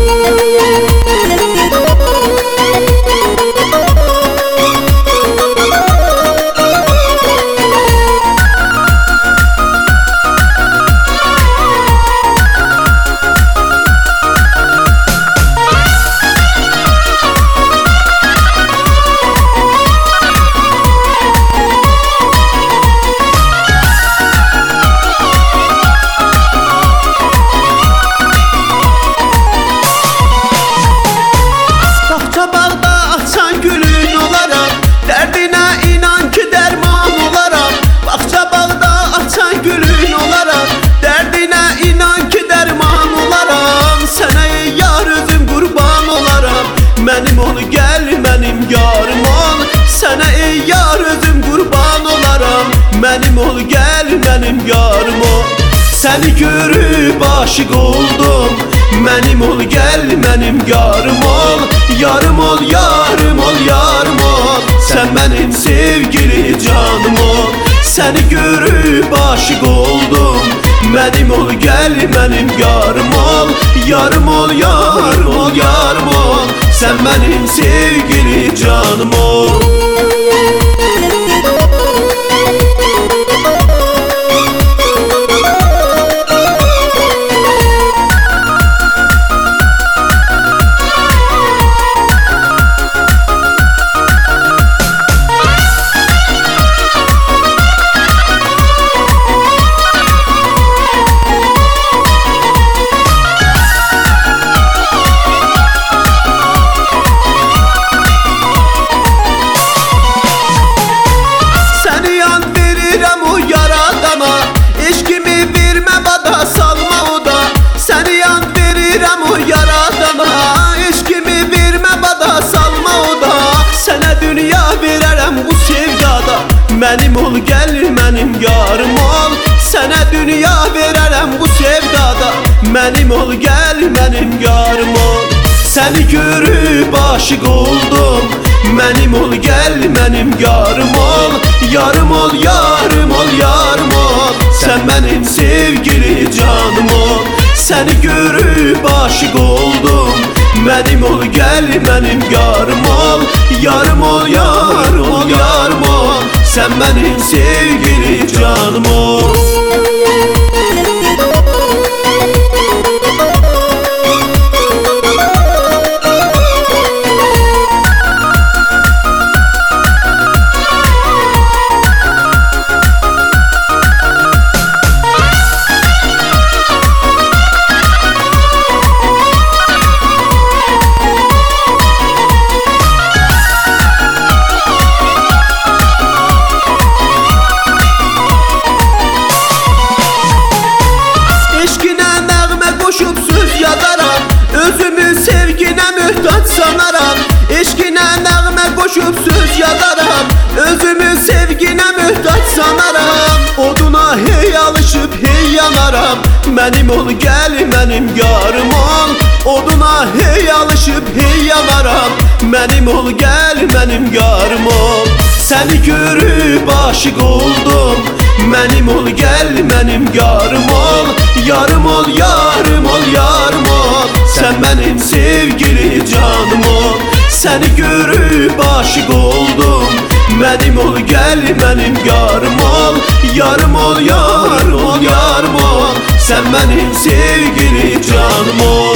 Mənim ol gəl, mənim yarım ol, sənə ey yar özüm qurban olaram. Mənim ol gəl, mənim yarım ol, səni görüb aşiq oldum. Mənim ol gəl, mənim yarım ol, yarım ol, yarım ol, yarım ol. Sən mənim sevgili canım ol, səni görüb aşiq oldum. Mənim ol gəl, mənim yarım ol, yarım ol, yarım ol, yarım ol. Sen benim sevgili canım ol. Mənim ol gəl, mənim yarım ol, sənə dünya verərəm bu sevdada. Mənim ol gəl, mənim yarım ol, səni görüb aşiq oldum. Mənim ol gəl, mənim yarım ol, yarım ol, yarım ol, yarım ol. Sən mənim sevgili canım ol, səni görüb aşiq oldum. Mənim ol gəl, mənim yarım ol, yarım ol, yarım ol, yarım ol. Sen benim sevgili canım ol. Eşkinə nəğmə qoşub söz yazaram, özümü sevginə möhtaç sanaram. Oduna hey alışıb hey yanaram, mənim ol gəl, mənim yarım ol. Oduna hey alışıb hey yanaram, mənim ol gəl, mənim yarım ol. Səni görüb aşiq oldum. Mənim ol gəl, mənim yarım ol, yarım ol, yarım ol, yarım ol. Sən mənim sevgili canım ol, səni görüb aşiq oldum. Mənim ol gəl, mənim yarım ol, yarım ol, yarım ol, yarım ol. Sən mənim sevgili canım ol.